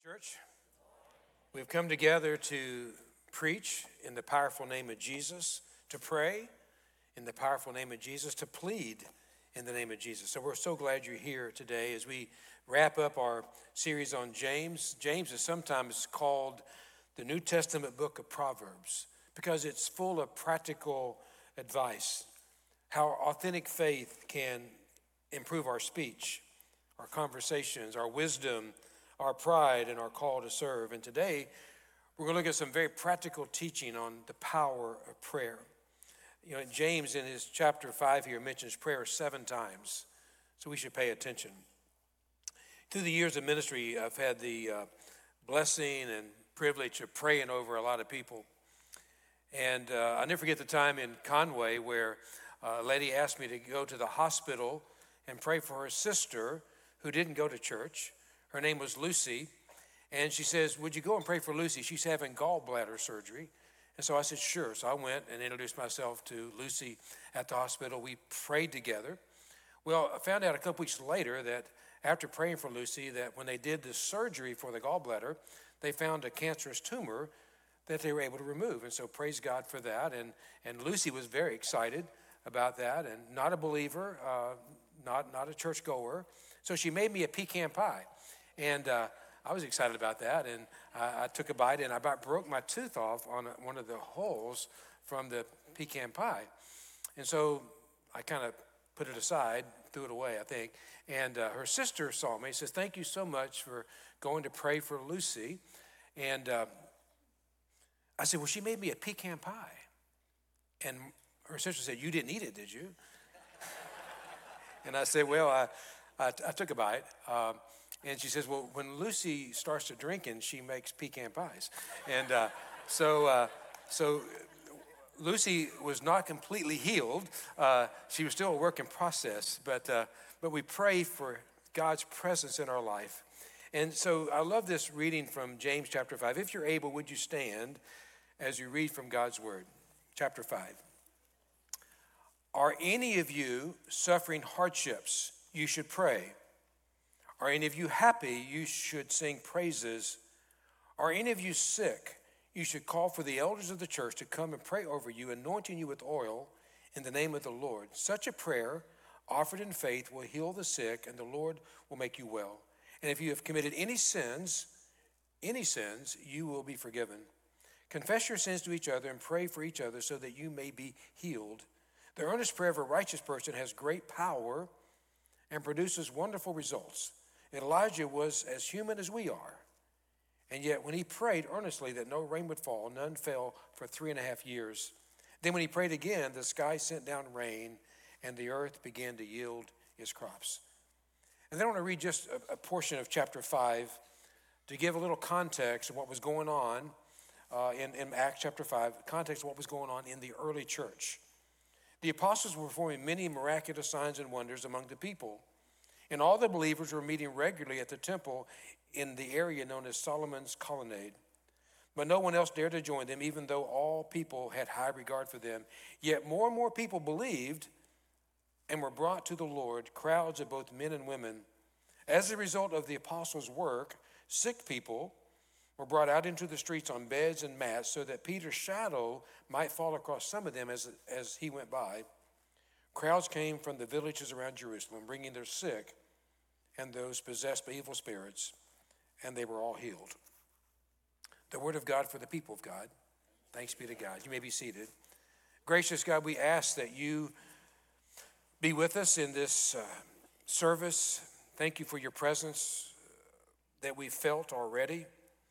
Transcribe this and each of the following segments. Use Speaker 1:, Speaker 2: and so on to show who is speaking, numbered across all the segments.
Speaker 1: Church, we've come together to preach in the powerful name of Jesus, to pray in the powerful name of Jesus, to plead in the name of Jesus. So we're so glad you're here today as we wrap up our series on James. James is sometimes called the New Testament book of Proverbs because it's full of practical advice, how authentic faith can improve our speech, our conversations, our wisdom, our pride, and our call to serve. And today, we're going to look at some very practical teaching on the power of prayer. You know, James in his chapter 5 here mentions prayer 7 times, so we should pay attention. Through the years of ministry, I've had the blessing and privilege of praying over a lot of people. And I'll never forget the time in Conway where a lady asked me to go to the hospital and pray for her sister who didn't go to church. Her name was Lucy, and she says, would you go and pray for Lucy? She's having gallbladder surgery. And so I said, sure. So I went and introduced myself to Lucy at the hospital. We prayed together. Well, I found out a couple weeks later that after praying for Lucy, that when they did the surgery for the gallbladder, they found a cancerous tumor that they were able to remove. And so praise God for that. And Lucy was very excited about that, and not a believer, not a churchgoer. So she made me a pecan pie. And I was excited about that, and I took a bite, and I about broke my tooth off on one of the holes from the pecan pie. And so I kind of put it aside, threw it away, I think. And her sister saw me, says, thank you so much for going to pray for Lucy. And I said, well, she made me a pecan pie. And her sister said, you didn't eat it, did you? And I said, well, I took a bite. And she says, well, when Lucy starts to drinking, she makes pecan pies. And so Lucy was not completely healed. She was still a work in process, but we pray for God's presence in our life. And so I love this reading from James chapter 5. If you're able, would you stand as you read from God's word? Chapter 5. Are any of you suffering hardships? You should pray. Are any of you happy? You should sing praises. Are any of you sick? You should call for the elders of the church to come and pray over you, anointing you with oil in the name of the Lord. Such a prayer offered in faith will heal the sick, and the Lord will make you well. And if you have committed any sins, you will be forgiven. Confess your sins to each other and pray for each other so that you may be healed. The earnest prayer of a righteous person has great power and produces wonderful results. Elijah was as human as we are, and yet when he prayed earnestly that no rain would fall, none fell for 3.5 years. Then when he prayed again, the sky sent down rain, and the earth began to yield its crops. And then I want to read just a portion of chapter 5 to give a little context of what was going on in Acts chapter 5, context of what was going on in the early church. The apostles were performing many miraculous signs and wonders among the people. And all the believers were meeting regularly at the temple in the area known as Solomon's Colonnade. But no one else dared to join them, even though all people had high regard for them. Yet more and more people believed and were brought to the Lord, crowds of both men and women. As a result of the apostles' work, sick people were brought out into the streets on beds and mats so that Peter's shadow might fall across some of them as he went by. Crowds came from the villages around Jerusalem, bringing their sick and those possessed by evil spirits, and they were all healed. The word of God for the people of God. Thanks be to God. You may be seated. Gracious God, we ask that you be with us in this service. Thank you for your presence that we felt already.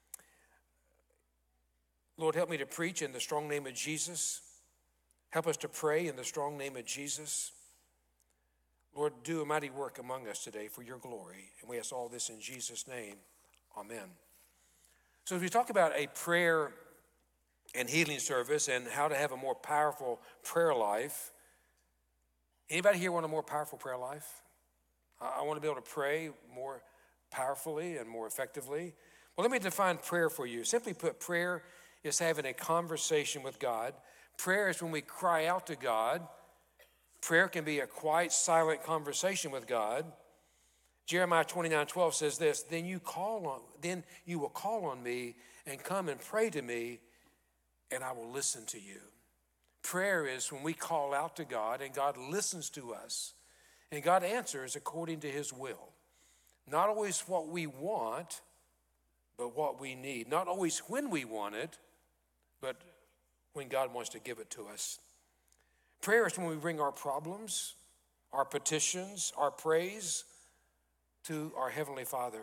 Speaker 1: Lord, help me to preach in the strong name of Jesus. Help us to pray in the strong name of Jesus. Lord, do a mighty work among us today for your glory. And we ask all this in Jesus' name. Amen. So as we talk about a prayer and healing service and how to have a more powerful prayer life, anybody here want a more powerful prayer life? I want to be able to pray more powerfully and more effectively. Well, let me define prayer for you. Simply put, prayer is having a conversation with God. Prayer is when we cry out to God. Prayer can be a quiet, silent conversation with God. Jeremiah 29:12 says this, then you will call on me and come and pray to me, and I will listen to you. Prayer is when we call out to God and God listens to us, and God answers according to his will. Not always what we want, but what we need. Not always when we want it, but when God wants to give it to us. Prayer is when we bring our problems, our petitions, our praise to our Heavenly Father.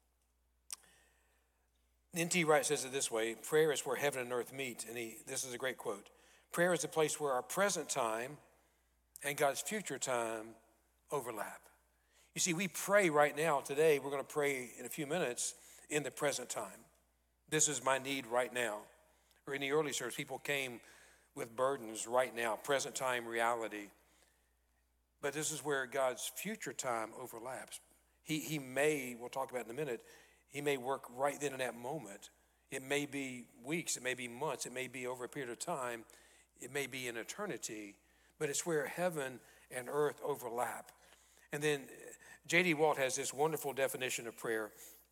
Speaker 1: N.T. Wright says it this way, prayer is where heaven and earth meet. And this is a great quote. Prayer is the place where our present time and God's future time overlap. You see, we pray right now, today, we're going to pray in a few minutes in the present time. This is my need right now. Or in the early service, people came with burdens right now, present time reality. But this is where God's future time overlaps. He may, we'll talk about in a minute, he may work right then in that moment. It may be weeks, it may be months, it may be over a period of time, it may be an eternity, but it's where heaven and earth overlap. And then J.D. Walt has this wonderful definition of prayer.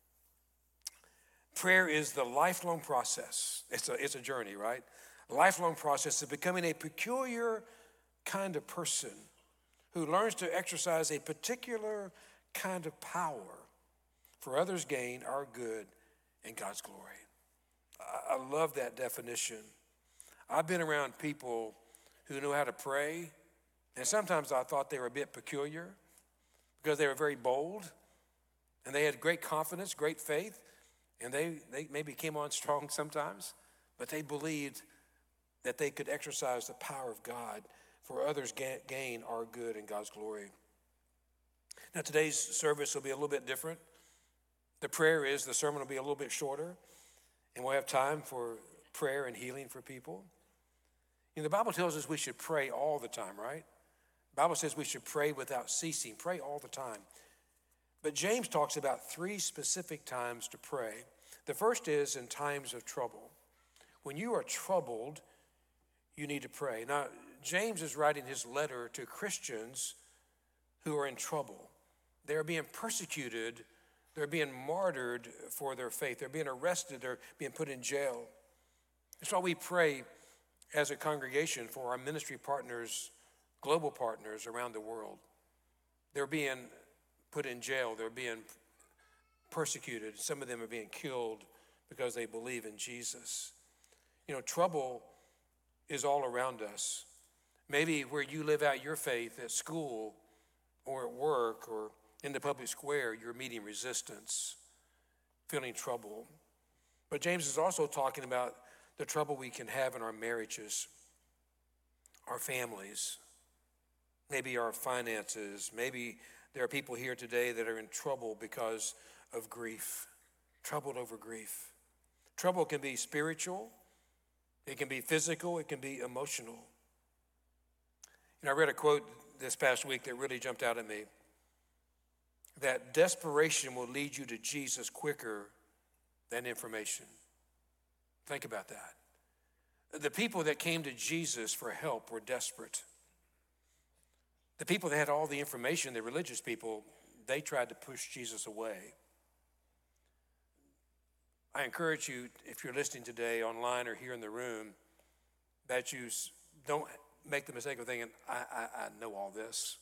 Speaker 1: Prayer is the lifelong process. It's a journey, right? A lifelong process of becoming a peculiar kind of person who learns to exercise a particular kind of power for others' gain, our good, and God's glory. I love that definition. I've been around people who know how to pray, and sometimes I thought they were a bit peculiar because they were very bold, and they had great confidence, great faith, and they maybe came on strong sometimes, but they believed that they could exercise the power of God for others' gain, our good, and God's glory. Now, today's service will be a little bit different. The prayer is the sermon will be a little bit shorter, and we'll have time for prayer and healing for people. You know, the Bible tells us we should pray all the time, right? The Bible says we should pray without ceasing, pray all the time. But James talks about 3 specific times to pray. The first is in times of trouble. When you are troubled, you need to pray. Now, James is writing his letter to Christians who are in trouble. They're being persecuted. They're being martyred for their faith. They're being arrested. They're being put in jail. That's why we pray as a congregation for our ministry partners, global partners around the world. They're being put in jail. They're being persecuted. Some of them are being killed because they believe in Jesus. You know, trouble is all around us. Maybe where you live out your faith at school or at work or in the public square, you're meeting resistance, feeling trouble. But James is also talking about the trouble we can have in our marriages, our families, maybe our finances. Maybe there are people here today that are in trouble because of grief, troubled over grief. Trouble can be spiritual, it can be physical, it can be emotional. And I read a quote this past week that really jumped out at me, that desperation will lead you to Jesus quicker than information. Think about that. The people that came to Jesus for help were desperate. The people that had all the information, the religious people, they tried to push Jesus away. I encourage you, if you're listening today online or here in the room, that you don't make the mistake of thinking, I know all this.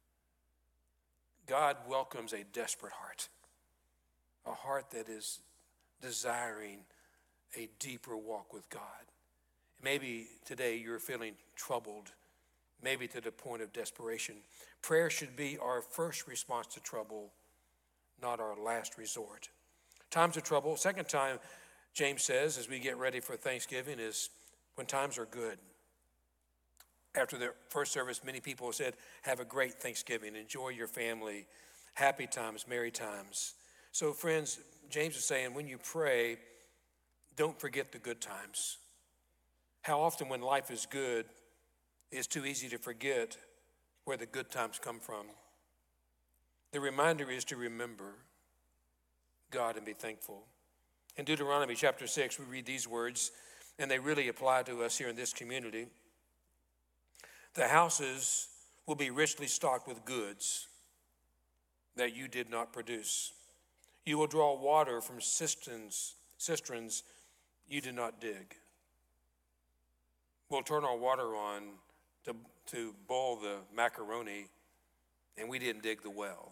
Speaker 1: God welcomes a desperate heart, a heart that is desiring a deeper walk with God. Maybe today you're feeling troubled, maybe to the point of desperation. Prayer should be our first response to trouble, not our last resort. Times of trouble. Second time, James says, as we get ready for Thanksgiving, is when times are good. After the first service, many people said, have a great Thanksgiving, enjoy your family, happy times, merry times. So friends, James is saying, when you pray, don't forget the good times. How often when life is good, it's too easy to forget where the good times come from. The reminder is to remember God and be thankful. In Deuteronomy chapter 6, we read these words, and they really apply to us here in this community. The houses will be richly stocked with goods. that you did not produce. You will draw water from cisterns you did not dig. We'll turn our water on to boil the macaroni, and we didn't dig the well.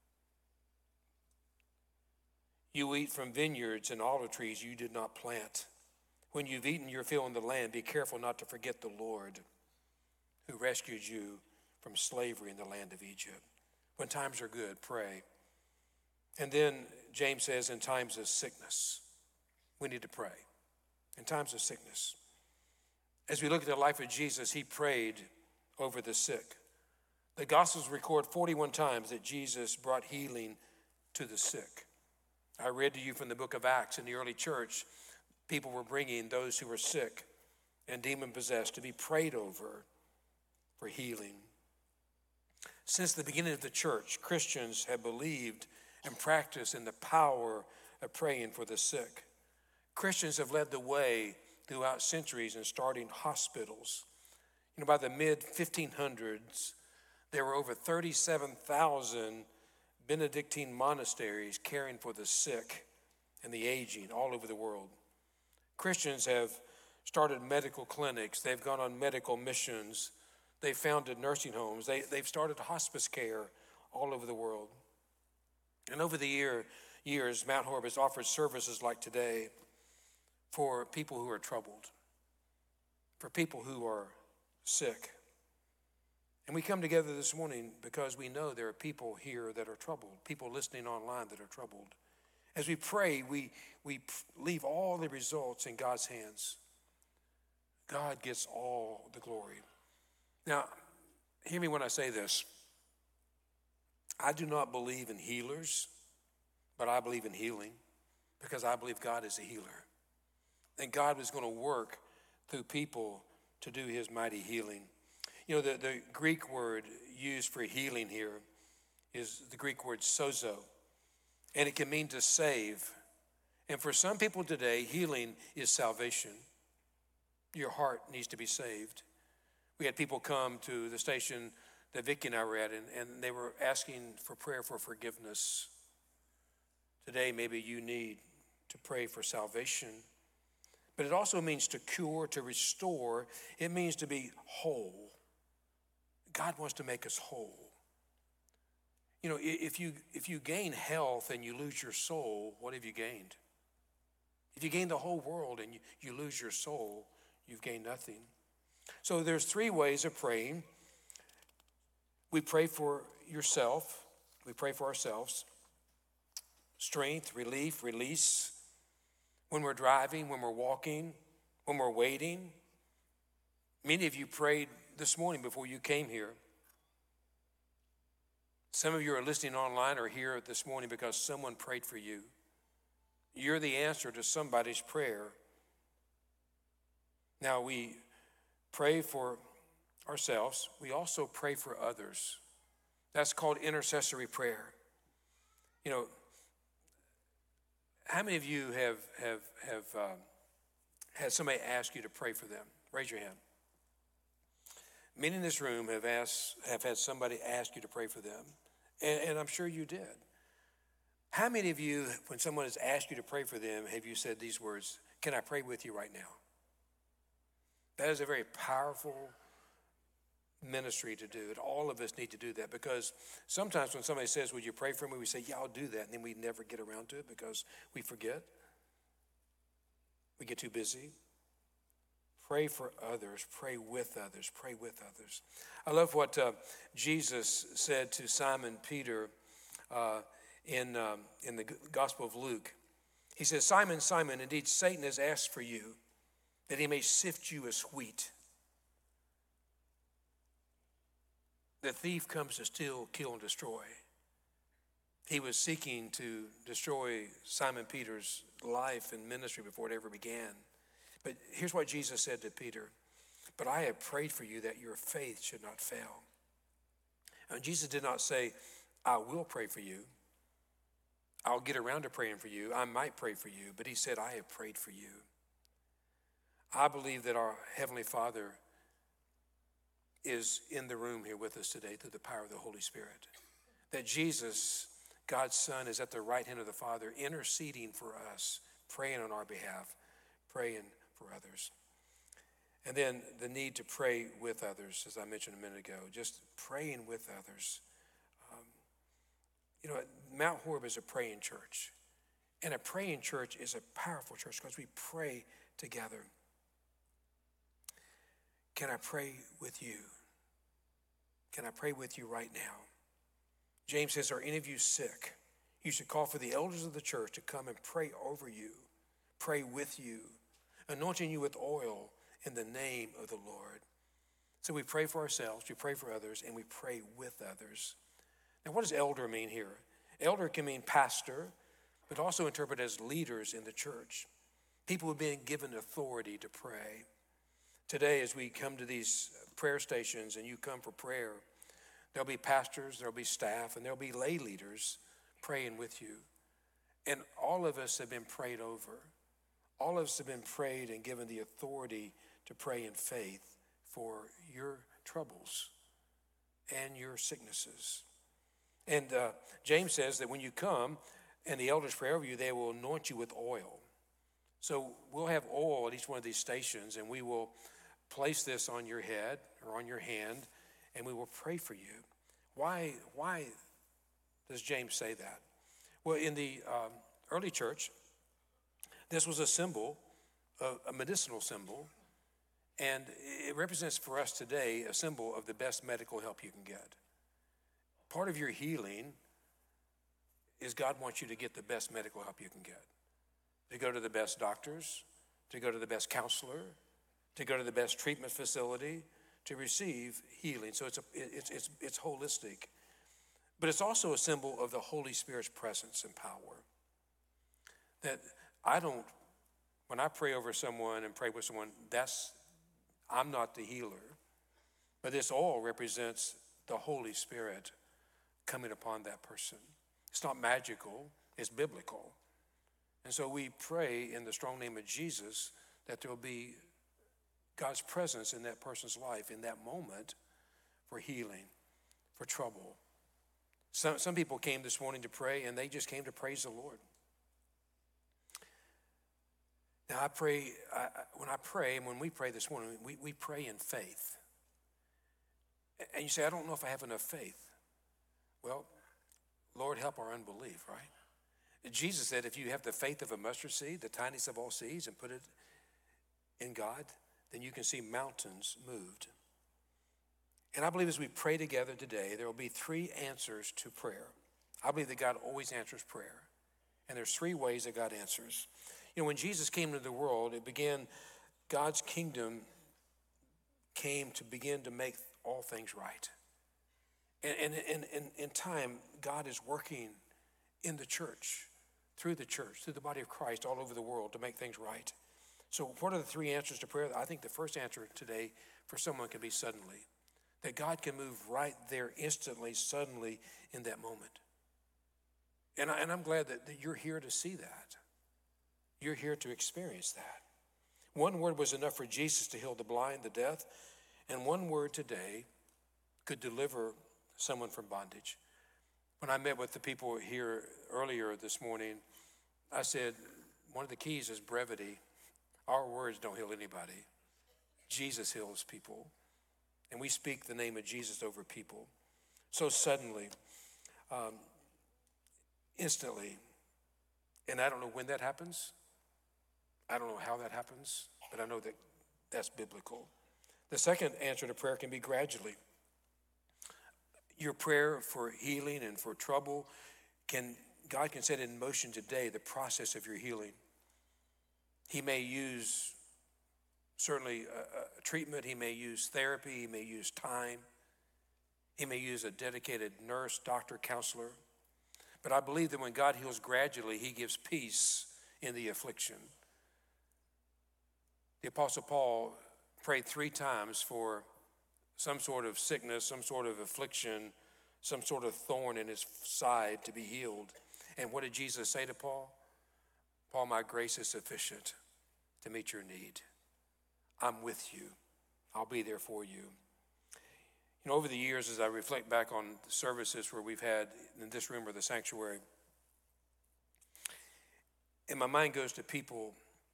Speaker 1: You eat from vineyards and olive trees you did not plant. When you've eaten your fill in the land, be careful not to forget the Lord who rescued you from slavery in the land of Egypt. When times are good, pray. And then James says, in times of sickness, we need to pray. In times of sickness. As we look at the life of Jesus, he prayed over the sick. The Gospels record 41 times that Jesus brought healing to the sick. I read to you from the book of Acts. In the early church, people were bringing those who were sick and demon-possessed to be prayed over for healing. Since the beginning of the church, Christians have believed and practiced in the power of praying for the sick. Christians have led the way throughout centuries in starting hospitals. By the mid-1500s, there were over 37,000 Benedictine monasteries caring for the sick and the aging all over the world. Christians have started medical clinics. They've gone on medical missions. They've founded nursing homes. They've started hospice care all over the world. And over the years, Mount Horeb has offered services like today for people who are troubled, for people who are sick. And we come together this morning because we know there are people here that are troubled, people listening online that are troubled. As we pray, we leave all the results in God's hands. God gets all the glory. Now, hear me when I say this. I do not believe in healers, but I believe in healing because I believe God is a healer. And God was going to work through people to do his mighty healing. The Greek word used for healing here is the Greek word sozo, and it can mean to save. And for some people today, healing is salvation. Your heart needs to be saved. We had people come to the station that Vicki and I were at, and they were asking for prayer for forgiveness. Today, maybe you need to pray for salvation. But it also means to cure, to restore. It means to be whole. God wants to make us whole. If you gain health and you lose your soul, what have you gained? If you gain the whole world and you lose your soul, you've gained nothing. So there's 3 ways of praying. We pray for yourself. We pray for ourselves. Strength, relief, release. When we're driving, when we're walking, when we're waiting. Many of you prayed this morning before you came here. Some of you are listening online or here this morning because someone prayed for you. You're the answer to somebody's prayer. Now, we pray for ourselves. We also pray for others. That's called intercessory prayer. How many of you have had somebody ask you to pray for them? Raise your hand. Many in this room have had somebody ask you to pray for them, and I'm sure you did. How many of you, when someone has asked you to pray for them, have you said these words, "Can I pray with you right now?" That is a very powerful ministry to do, and all of us need to do that, because sometimes when somebody says, "Would you pray for me?" we say, "Yeah, I'll do that," and then we never get around to it because we forget. We get too busy. Pray for others. Pray with others. Pray with others. I love what Jesus said to Simon Peter in the Gospel of Luke. He says, "Simon, Simon, indeed Satan has asked for you that he may sift you as wheat. The thief comes to steal, kill, and destroy." He was seeking to destroy Simon Peter's life and ministry before it ever began. But here's what Jesus said to Peter. "But I have prayed for you that your faith should not fail." And Jesus did not say, "I will pray for you. I'll get around to praying for you. I might pray for you." But he said, "I have prayed for you." I believe that our Heavenly Father is in the room here with us today through the power of the Holy Spirit. That Jesus God's Son is at the right hand of the Father, interceding for us, praying on our behalf, praying for others. And then the need to pray with others, as I mentioned a minute ago, just praying with others. Mount Horeb is a praying church. And a praying church is a powerful church because we pray together. Can I pray with you? Can I pray with you right now? James says, are any of you sick? You should call for the elders of the church to come and pray over you, pray with you, anointing you with oil in the name of the Lord. So we pray for ourselves, we pray for others, and we pray with others. Now, what does elder mean here? Elder can mean pastor, but also interpreted as leaders in the church. People who have been given authority to pray. Today, as we come to these prayer stations and you come for prayer, there'll be pastors, there'll be staff, and there'll be lay leaders praying with you. And all of us have been prayed over. All of us have been prayed and given the authority to pray in faith for your troubles and your sicknesses. And James says that when you come and the elders pray over you, they will anoint you with oil. So we'll have oil at each one of these stations, and we will place this on your head or on your hand, and we will pray for you. Why does James say that? Well, in the early church, this was a symbol, a medicinal symbol, and it represents for us today a symbol of the best medical help you can get. Part of your healing is God wants you to get the best medical help you can get. To go to the best doctors, to go to the best counselor, to go to the best treatment facility, to receive healing. So it's holistic. But it's also a symbol of the Holy Spirit's presence and power. That when I pray over someone and pray with someone, I'm not the healer. But this oil represents the Holy Spirit coming upon that person. It's not magical, it's biblical. And so we pray in the strong name of Jesus that there will be God's presence in that person's life in that moment for healing, for trouble. Some people came this morning to pray, and they just came to praise the Lord. Now I pray, when we pray this morning, we pray in faith. And you say, I don't know if I have enough faith. Well, Lord, help our unbelief, right? Jesus said, if you have the faith of a mustard seed, the tiniest of all seeds, and put it in God, then you can see mountains moved. And I believe as we pray together today, there will be 3 answers to prayer. I believe that God always answers prayer. And there's 3 ways that God answers. When Jesus came into the world, God's kingdom came to begin to make all things right. And in time, God is working in the church, through the body of Christ all over the world to make things right. So what are the 3 answers to prayer? I think the first answer today for someone can be suddenly. That God can move right there instantly, suddenly in that moment. And I'm glad that you're here to see that. You're here to experience that. One word was enough for Jesus to heal the blind, the deaf, and one word today could deliver someone from bondage. When I met with the people here earlier this morning, I said, one of the keys is brevity. Our words don't heal anybody. Jesus heals people. And we speak the name of Jesus over people. So suddenly, instantly, and I don't know when that happens. I don't know how that happens, but I know that that's biblical. The second answer to prayer can be gradually. Your prayer for healing and for trouble, God can set in motion today the process of your healing. He may use certainly a treatment, he may use therapy, he may use time, he may use a dedicated nurse, doctor, counselor. But I believe that when God heals gradually, he gives peace in the affliction. The Apostle Paul prayed 3 times for some sort of sickness, some sort of affliction, some sort of thorn in his side to be healed. And what did Jesus say to Paul? Paul, my grace is sufficient to meet your need. I'm with you. I'll be there for you. You know, over the years, as I reflect back on the services where we've had in this room or the sanctuary, and my mind goes to people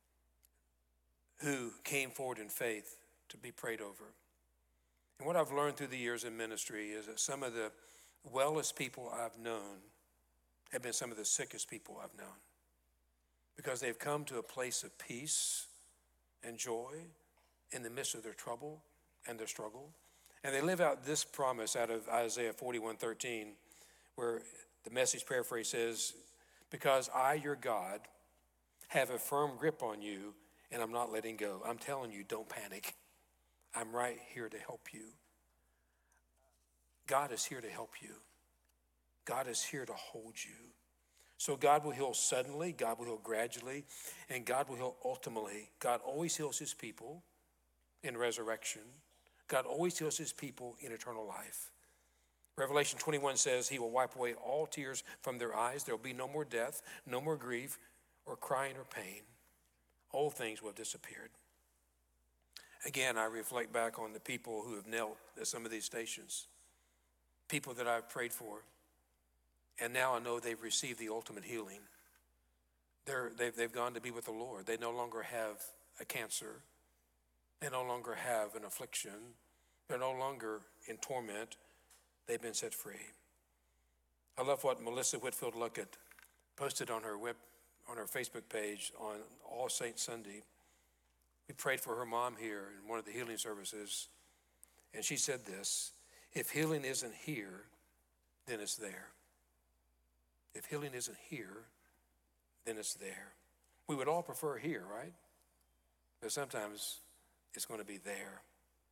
Speaker 1: who came forward in faith to be prayed over. And what I've learned through the years in ministry is that some of the wellest people I've known have been some of the sickest people I've known, because they've come to a place of peace and joy in the midst of their trouble and their struggle. And they live out this promise out of Isaiah 41:13, where the Message paraphrase says, because I, your God, have a firm grip on you and I'm not letting go. I'm telling you, don't panic. I'm right here to help you. God is here to help you. God is here to hold you. So God will heal suddenly, God will heal gradually, and God will heal ultimately. God always heals his people in resurrection. God always heals his people in eternal life. Revelation 21 says he will wipe away all tears from their eyes. There will be no more death, no more grief, or crying or pain. All things will have disappeared. Again, I reflect back on the people who have knelt at some of these stations, people that I've prayed for, and now I know they've received the ultimate healing. They've gone to be with the Lord. They no longer have a cancer. They no longer have an affliction. They're no longer in torment. They've been set free. I love what Melissa Whitfield Luckett posted on her Facebook page on All Saints Sunday. We prayed for her mom here in one of the healing services, and she said this: if healing isn't here, then it's there. If healing isn't here, then it's there. We would all prefer here, right? But sometimes it's going to be there.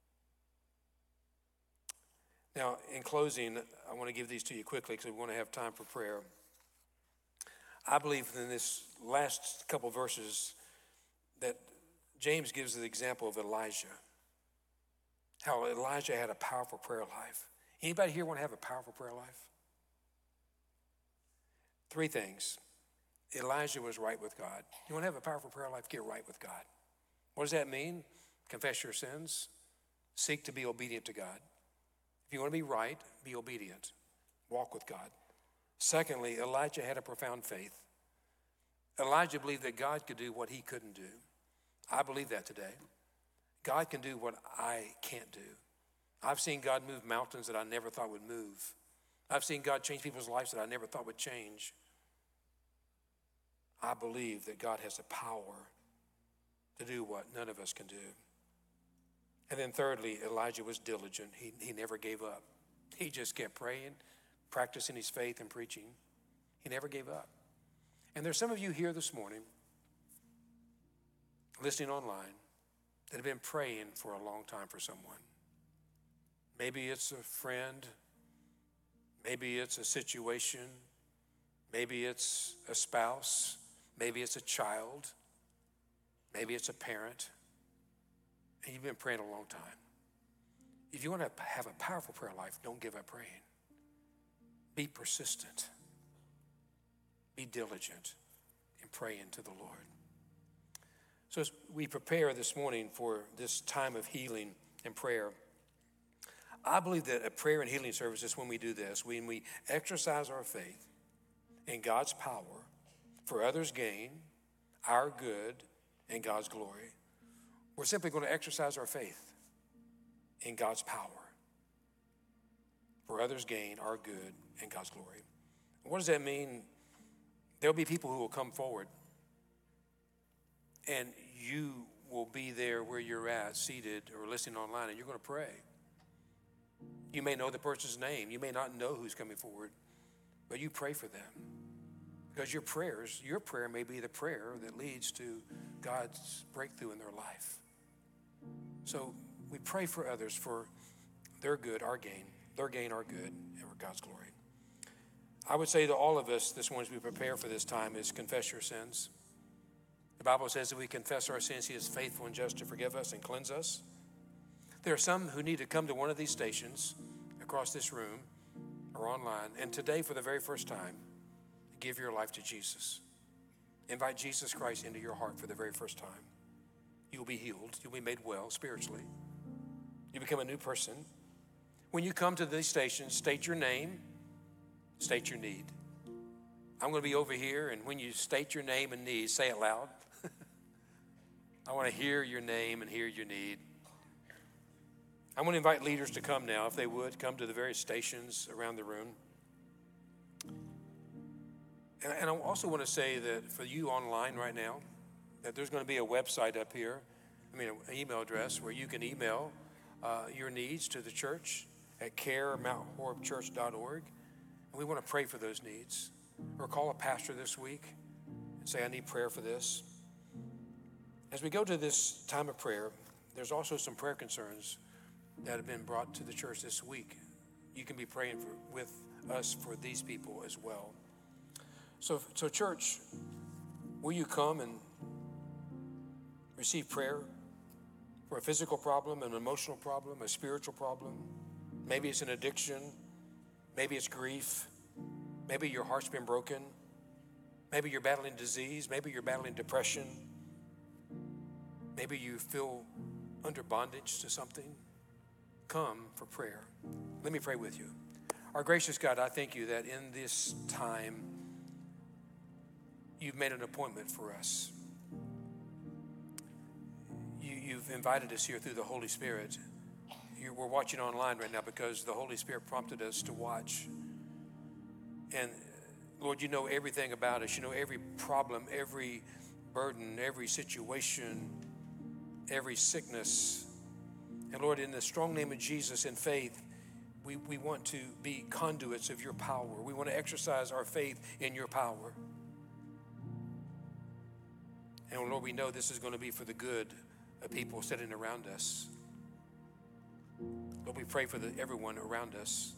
Speaker 1: Now, in closing, I want to give these to you quickly because we want to have time for prayer. I believe in this last couple verses that James gives the example of Elijah, how Elijah had a powerful prayer life. Anybody here want to have a powerful prayer life? 3 things. Elijah was right with God. You want to have a powerful prayer life? Get right with God. What does that mean? Confess your sins. Seek to be obedient to God. If you want to be right, be obedient. Walk with God. Secondly, Elijah had a profound faith. Elijah believed that God could do what he couldn't do. I believe that today. God can do what I can't do. I've seen God move mountains that I never thought would move. I've seen God change people's lives that I never thought would change. I believe that God has the power to do what none of us can do. And then thirdly, Elijah was diligent. He never gave up. He just kept praying, practicing his faith and preaching. He never gave up. And there's some of you here this morning, listening online, that have been praying for a long time for someone. Maybe it's a friend. Maybe it's a situation. Maybe it's a spouse. Maybe it's a child. Maybe it's a parent. And you've been praying a long time. If you want to have a powerful prayer life, don't give up praying. Be persistent. Be diligent in praying to the Lord. So as we prepare this morning for this time of healing and prayer, I believe that a prayer and healing service is when we do this, when we exercise our faith in God's power for others' gain, our good, and God's glory. We're simply going to exercise our faith in God's power for others' gain, our good, and God's glory. What does that mean? There'll be people who will come forward, and you will be there where you're at, seated or listening online, and you're going to pray. You may know the person's name. You may not know who's coming forward, but you pray for them. Because your prayer may be the prayer that leads to God's breakthrough in their life. So we pray for others for their good, our gain, their gain, our good, and for God's glory. I would say to all of us this morning as we prepare for this time is confess your sins. The Bible says that we confess our sins, he is faithful and just to forgive us and cleanse us. There are some who need to come to one of these stations across this room or online, and today for the very first time, give your life to Jesus. Invite Jesus Christ into your heart for the very first time. You'll be healed. You'll be made well spiritually. You become a new person. When you come to these stations, state your name, state your need. I'm going to be over here, and when you state your name and need, say it loud. I want to hear your name and hear your need. I'm going to invite leaders to come now, if they would, come to the various stations around the room. And I also want to say that for you online right now, that there's going to be a website up here, an email address where you can email your needs to the church at care@mounthorebchurch.org. And we want to pray for those needs. Or call a pastor this week and say, I need prayer for this. As we go to this time of prayer, there's also some prayer concerns that have been brought to the church this week. You can be praying with us for these people as well. So church, will you come and receive prayer for a physical problem, an emotional problem, a spiritual problem? Maybe it's an addiction. Maybe it's grief. Maybe your heart's been broken. Maybe you're battling disease. Maybe you're battling depression. Maybe you feel under bondage to something. Come for prayer. Let me pray with you. Our gracious God, I thank you that in this time, you've made an appointment for us. You've invited us here through the Holy Spirit. We're watching online right now because the Holy Spirit prompted us to watch. And Lord, you know everything about us. You know every problem, every burden, every situation, every sickness. And Lord, in the strong name of Jesus, in faith, we want to be conduits of your power. We want to exercise our faith in your power. And Lord, we know this is going to be for the good of people sitting around us. Lord, we pray for everyone around us.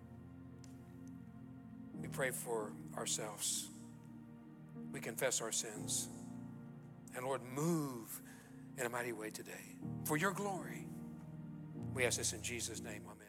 Speaker 1: We pray for ourselves. We confess our sins. And Lord, move in a mighty way today for your glory. We ask this in Jesus' name. Amen.